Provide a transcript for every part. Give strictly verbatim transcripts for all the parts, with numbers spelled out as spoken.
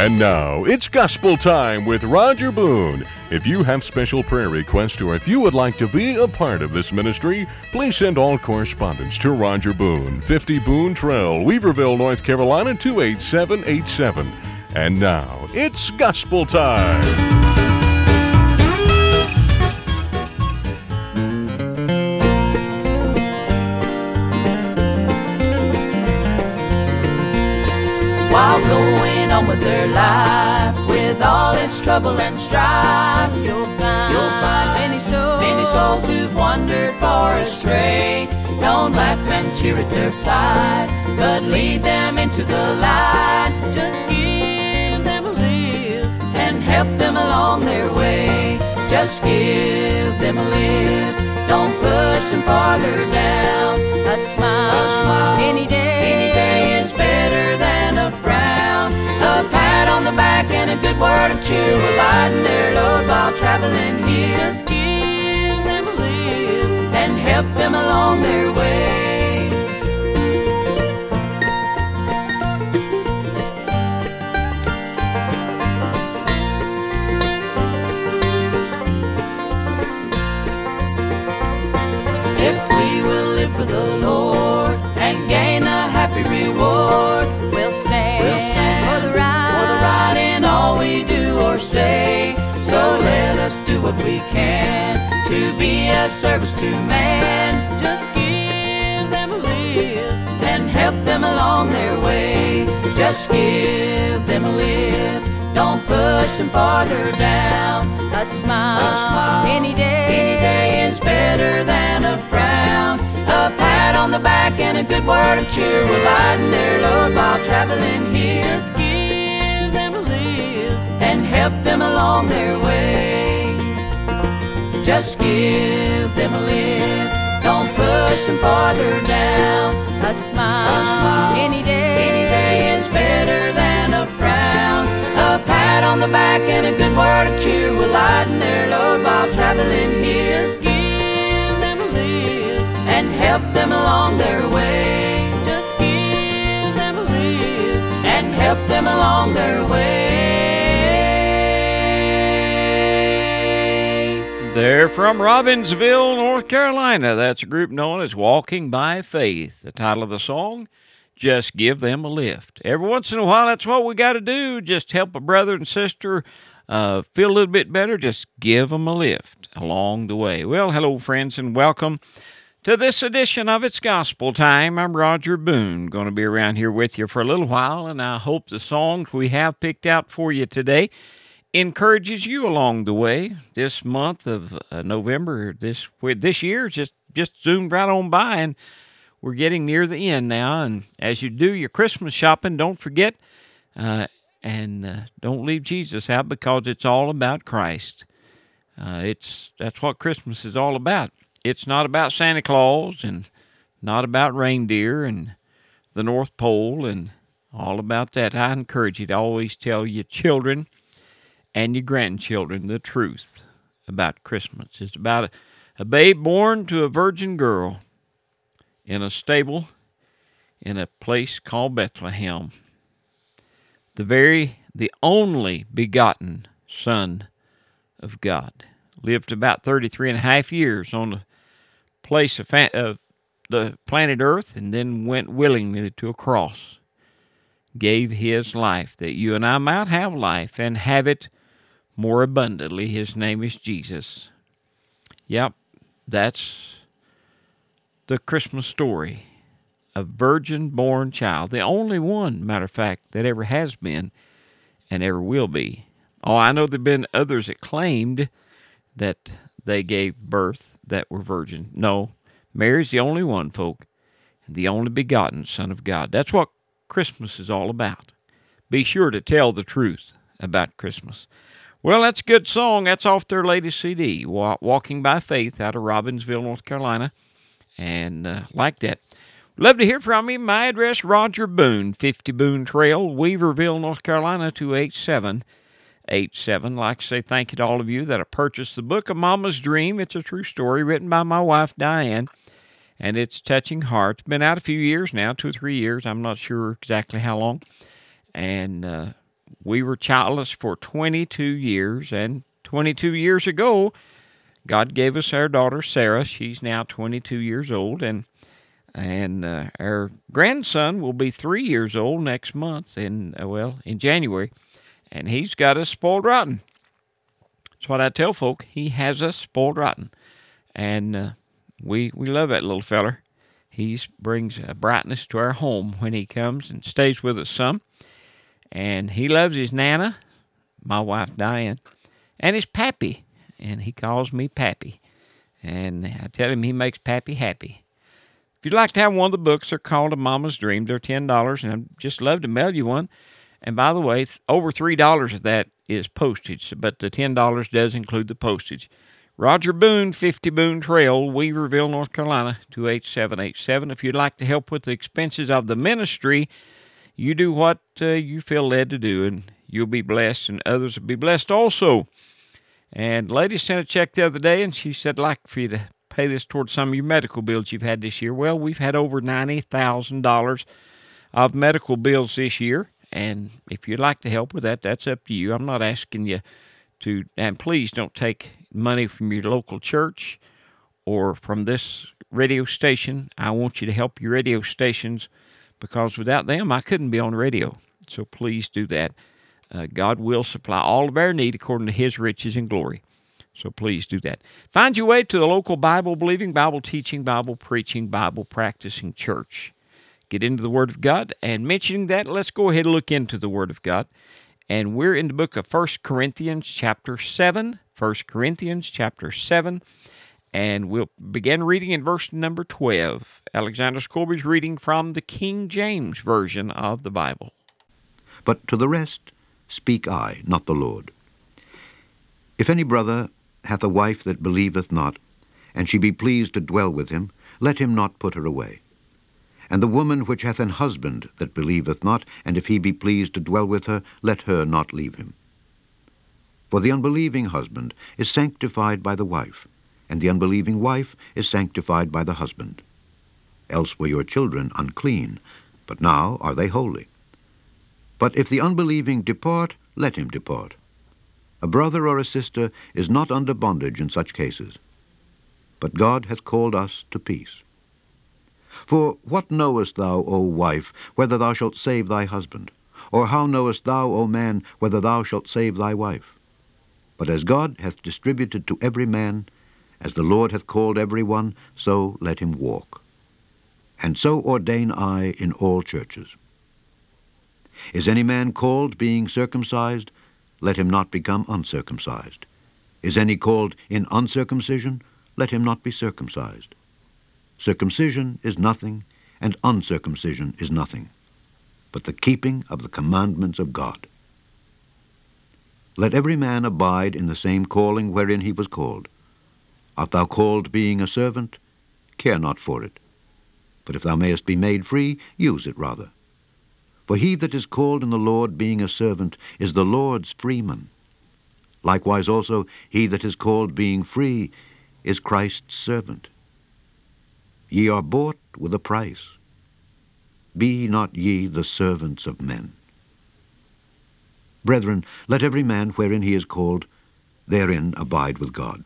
And now, it's Gospel Time with Roger Boone. If you have special prayer requests or if you would like to be a part of this ministry, please send all correspondence to Roger Boone, fifty Boone Trail, Weaverville, North Carolina, two eight seven eight seven. And now, it's Gospel Time. While going on with their life, with all its trouble and strife, you'll find, you'll find many souls, many souls who've wandered far astray. Don't laugh and cheer at their plight, but lead them into the light. Just give them a lift and help them along their way. Just give them a lift, don't push them farther down. A smile, a smile any day, any day is better than a frown. A pat on the back and a good word of cheer will lighten their load while traveling here. Just give them a lift and help them along their way. If we will live for the Lord and gain a happy reward, we'll stand, we'll stand for the right, for the right in all we do or say. So let us do what we can to be a service to man. Just give them a lift and help them along their way. Just give them a lift, don't push them farther down. A smile, a smile any day, any day is better than a frown. A pat on the back and a good word of cheer will lighten their load while traveling here. Just give them a lift and help them along their way. Just give them a lift, don't push them farther down. A smile, a smile any day, any day is better than a frown. A pat on the back and a good word of cheer will lighten their load while traveling here. Just give them a lift and help them along their way. Just give them a lift and help them along their way. They're from Robbinsville, North Carolina. That's a group known as Walking by Faith. The title of the song, Just Give Them a Lift. Every once in a while, that's what we got to do. Just help a brother and sister uh, feel a little bit better. Just give them a lift along the way. Well, hello, friends, and welcome to this edition of It's Gospel Time. I'm Roger Boone, going to be around here with you for a little while, and I hope the songs we have picked out for you today encourages you along the way. This month of uh, November, this this year, just, just zoomed right on by, and we're getting near the end now. And as you do your Christmas shopping, don't forget, uh, and uh, don't leave Jesus out, because it's all about Christ. Uh, it's that's what Christmas is all about. It's not about Santa Claus and not about reindeer and the North Pole and all about that. I encourage you to always tell your children and your grandchildren the truth about Christmas. It's about a, a babe born to a virgin girl in a stable in a place called Bethlehem. The very, the only begotten Son of God. Lived about thirty-three and a half years on the place of, fa- of the planet Earth, and then went willingly to a cross. Gave his life that you and I might have life and have it more abundantly. His name is Jesus. Yep, that's the Christmas story. A virgin-born child, the only one, matter of fact, that ever has been and ever will be. Oh, I know there have been others that claimed that they gave birth that were virgin. No, Mary's the only one, folk, and the only begotten Son of God. That's what Christmas is all about. Be sure to tell the truth about Christmas. Well, that's a good song. That's off their latest C D, Walking by Faith, out of Robbinsville, North Carolina. And uh, like that. Love to hear from you. My address, Roger Boone, fifty Boone Trail, Weaverville, North Carolina, two eight seven eight seven. Like to say thank you to all of you that have purchased the book, A Mama's Dream. It's a true story written by my wife, Diane, and it's touching heart. It's been out a few years now, two or three years. I'm not sure exactly how long. And uh, we were childless for twenty-two years, and twenty-two years ago, God gave us our daughter, Sarah. She's now twenty-two years old, and and uh, our grandson will be three years old next month, in, uh, well, in January, and he's got us spoiled rotten. That's what I tell folk. He has us spoiled rotten, and uh, we we love that little feller. He brings a brightness to our home when he comes and stays with us some, and he loves his Nana, my wife Diane, and his Pappy, and he calls me Pappy, and I tell him he makes Pappy happy. If you'd like to have one of the books, they're called A Mama's Dream. They're ten dollars, and I'd just love to mail you one. And by the way, over three dollars of that is postage, but the ten dollars does include the postage. Roger Boone, fifty Boone Trail, Weaverville, North Carolina, two eight seven eight seven. If you'd like to help with the expenses of the ministry, you do what uh, you feel led to do, and you'll be blessed, and others will be blessed also. And lady sent a check the other day, and she said, I'd like for you to pay this towards some of your medical bills you've had this year. Well, we've had over ninety thousand dollars of medical bills this year, and if you'd like to help with that, that's up to you. I'm not asking you to, and please don't take money from your local church or from this radio station. I want you to help your radio stations, because without them, I couldn't be on the radio. So please do that. Uh, God will supply all of our need according to his riches and glory. So please do that. Find your way to the local Bible-believing, Bible-teaching, Bible-preaching, Bible-practicing church. Get into the Word of God. And mentioning that, let's go ahead and look into the Word of God. And we're in the book of First Corinthians chapter seven. First Corinthians chapter seven. And we'll begin reading in verse number twelve. Alexander Scourby's reading from the King James Version of the Bible. But to the rest speak I, not the Lord. If any brother hath a wife that believeth not, and she be pleased to dwell with him, let him not put her away. And the woman which hath an husband that believeth not, and if he be pleased to dwell with her, let her not leave him. For the unbelieving husband is sanctified by the wife, and the unbelieving wife is sanctified by the husband. Else were your children unclean, but now are they holy. But if the unbelieving depart, let him depart. A brother or a sister is not under bondage in such cases. But God hath called us to peace. For what knowest thou, O wife, whether thou shalt save thy husband? Or how knowest thou, O man, whether thou shalt save thy wife? But as God hath distributed to every man, as the Lord hath called every one, so let him walk. And so ordain I in all churches. Is any man called being circumcised? Let him not become uncircumcised. Is any called in uncircumcision? Let him not be circumcised. Circumcision is nothing, and uncircumcision is nothing, but the keeping of the commandments of God. Let every man abide in the same calling wherein he was called. Art thou called being a servant? Care not for it. But if thou mayest be made free, use it rather. For he that is called in the Lord being a servant is the Lord's freeman. Likewise also he that is called being free is Christ's servant. Ye are bought with a price. Be not ye the servants of men. Brethren, let every man wherein he is called, therein abide with God.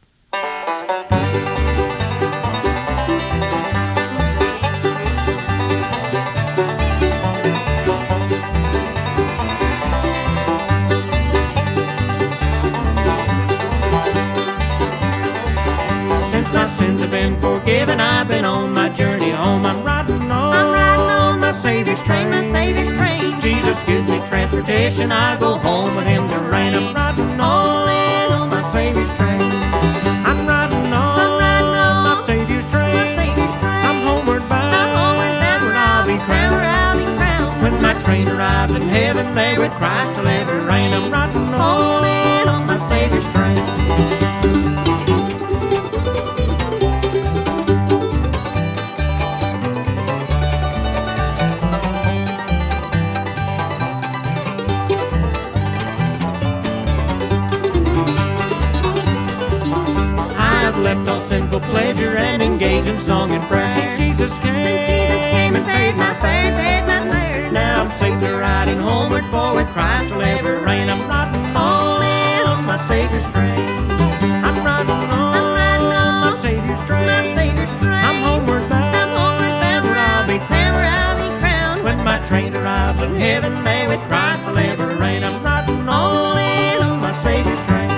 Since my sins have been forgiven, I've been on my journey home. I'm riding on, I'm riding on my Savior's train, my Savior's train. Jesus gives me transportation, I go home with him to reign. I'm riding on, on my Savior's train. I'm riding on, I'm riding on my Savior's train. My Savior's train. I'm homeward bound, I'm homeward bound, where I'll be crowned, where I'll be crowned. When my train arrives in heaven, there with Christ I'll ever reign. I'm riding on, on my Savior's train. Left all sinful pleasure and engage in song and prayer. Since Jesus came, Since Jesus came and paid my fare, paid my fare. Now I'm safely riding homeward, for with Christ I'll ever arrives in heaven there with Christ will ever reign. I'm riding on in on my Savior's train.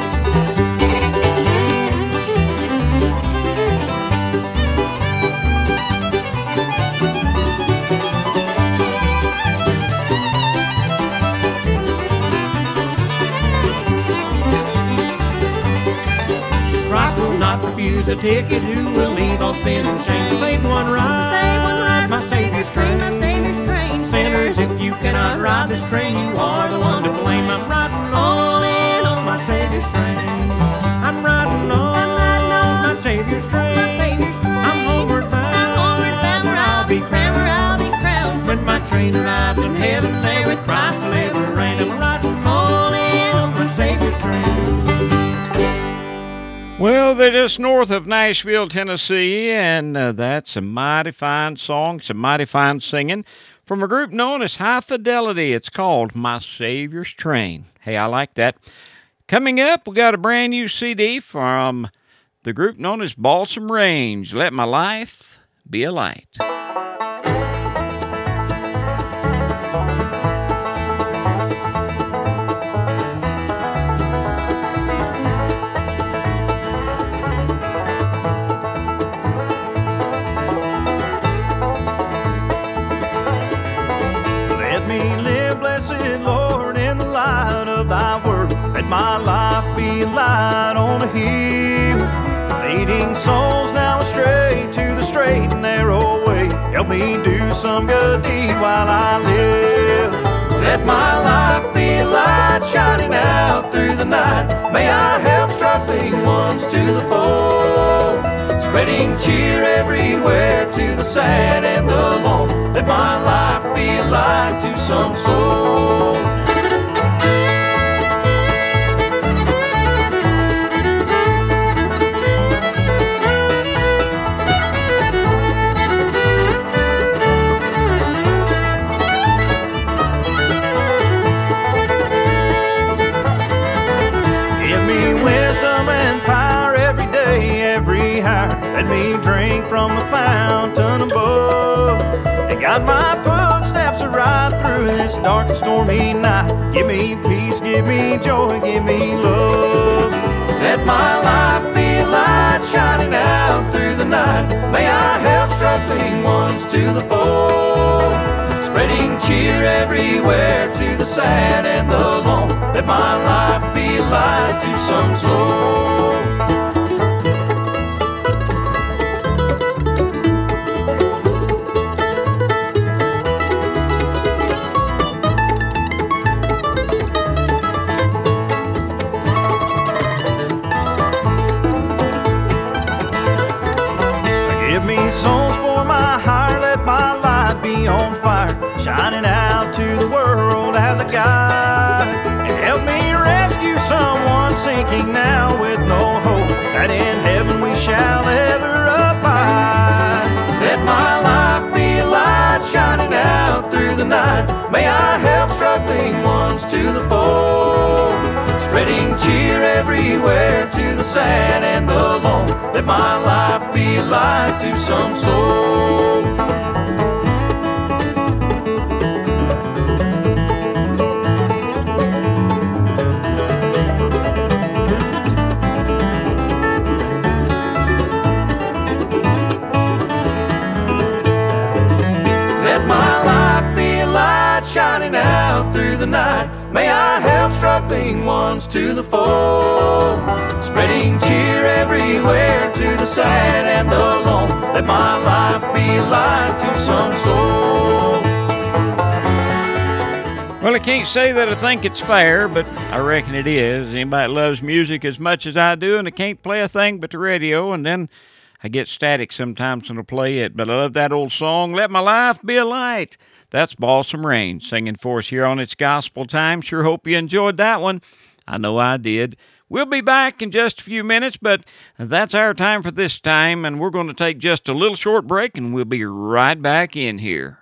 Christ will not refuse a ticket. Who will leave all sin and shame? Save one ride, save one ride, my Savior's train, my Savior's train. Sinners, if you cannot ride this train, you are the one to blame. I'm riding on in on my Savior's train. I'm riding on, I'm riding on my Savior's train. My Savior's train. I'm homeward bound, I'm homeward bound, where I'll be crowned, where I'll be crowned. When my train arrives in heaven, there with Christ will ever reign. I'm riding on in on my Savior's train. Well, they're just north of Nashville, Tennessee, and uh, that's a mighty fine song, some mighty fine singing from a group known as High Fidelity. It's called My Savior's Train. Hey, I like that. Coming up, we got a brand new C D from the group known as Balsam Range, Let My Life Be a Light. Lord, in the light of thy word, let my life be a light on a hill, leading souls now astray to the straight and narrow way. Help me do some good deed while I live. Let my life be a light shining out through the night. May I help struggling ones to the fold, spreading cheer everywhere to the sad and the lone. Let my life be a light to some soul. Give me wisdom and power every day, every hour. Let me drink from the fountain above, and guide my footsteps right through this dark and stormy night. Give me peace, give me joy, give me love. Let my life be a light shining out through the night. May I help struggling ones to the fold, spreading cheer everywhere to the sad and the lone. Let my life be a light to some soul. Souls for my heart, let my light be on fire, shining out to the world as a guide, and help me rescue someone sinking now with no hope, that in heaven we shall ever abide. Let my life be a light shining out through the night. May I help struggling ones to the fold, spreading cheer everywhere to the sad and the lone. Let my life be a light to some soul. Let my life be a light shining out through the night. May I help struggling ones to the fold, spreading cheer everywhere to the sad and the lone. Let my life be a light to some soul. Well, I can't say that I think it's fair, but I reckon it is. Anybody that loves music as much as I do, and I can't play a thing but the radio, and then I get static sometimes when I play it. But I love that old song, Let My Life Be a Light. That's Balsam Range singing for us here on It's Gospel Time. Sure hope you enjoyed that one. I know I did. We'll be back in just a few minutes, but that's our time for this time, and we're going to take just a little short break, and we'll be right back in here.